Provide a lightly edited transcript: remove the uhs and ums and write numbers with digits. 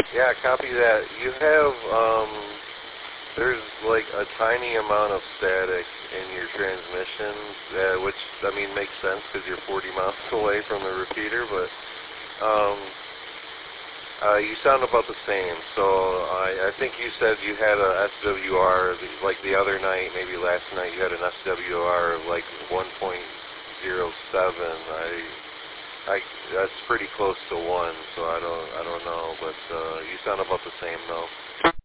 Yeah, copy that. You have, there's like a tiny amount of static in your transmission, which, I mean, makes sense because you're 40 miles away from the repeater, but you sound about the same. So I think you said you had a SWR, like the other night, maybe last night, you had an SWR of like 1.07. That's pretty close to 1, so I don't know, but you sound about the same though.